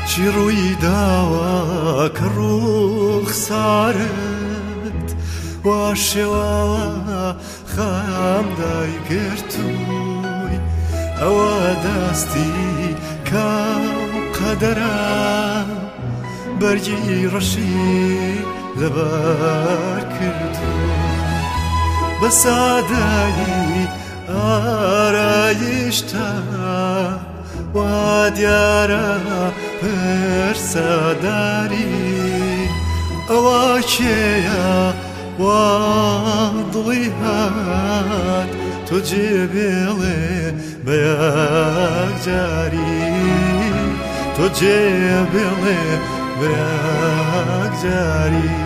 چی ڕووی داوە کە ڕوخسارت وا شێواوە خام دایگرتووی ئەوە دەستی کام قەدەرە بەرگی ڕەشی لەبەر کردووی بە سادایی ئارایشتە وا دیارە پرسەداری ئەوە کێیە وا دڵی هات تۆ جێبێڵێ بە یەکجاری تۆ جێبێڵێ بە یەکجاری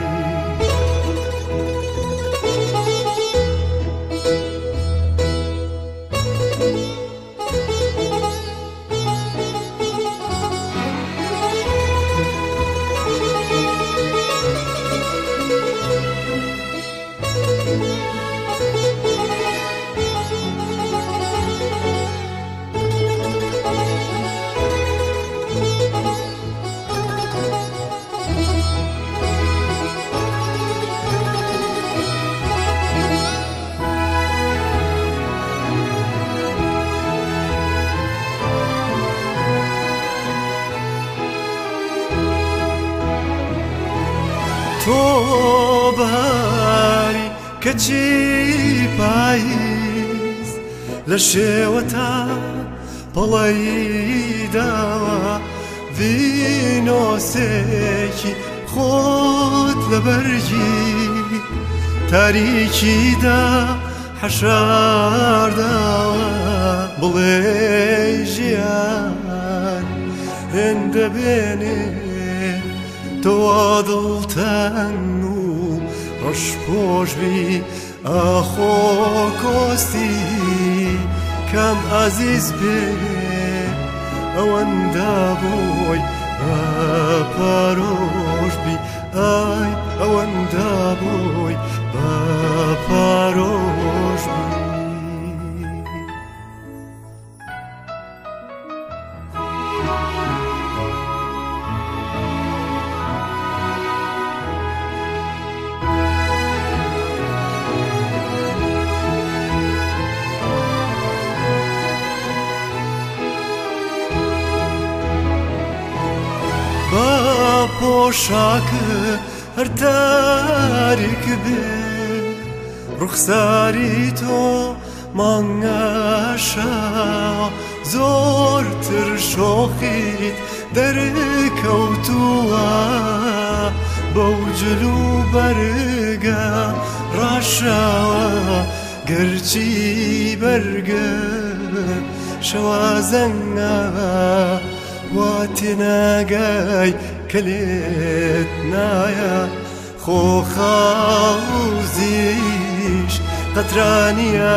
تۆ بەهاری کەچی پاییز لە شێوە تا پەڵەی داوە ڤینۆسێکی خۆت لە بەرگی تاریکیدا حەشارداوە بڵێ ژیان هێندە بێنێ تۆ دڵتەن و ڕەشپۆشبی ئاخۆ کۆستی کەم ئازیز بێ ئەوەندە بۆی پارۆشبی ئای ئەوەندە بۆی پارۆشبی پۆشاکە هەر تاریک بێ ڕوخساری تۆ مانگەشە زۆرتر شۆخیت دەرکەوتووە بەو جلو بەرگە ڕاشاوە گەرچی بەرگە شەوازەنگە وا تێناگای کەلێت نایە خۆخاوزیش قەترانیە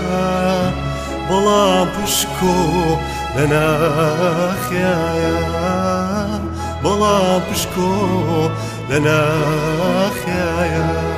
بەڵام پشکۆ لە ناخیایە بەڵام پشکۆ لە ناخیایە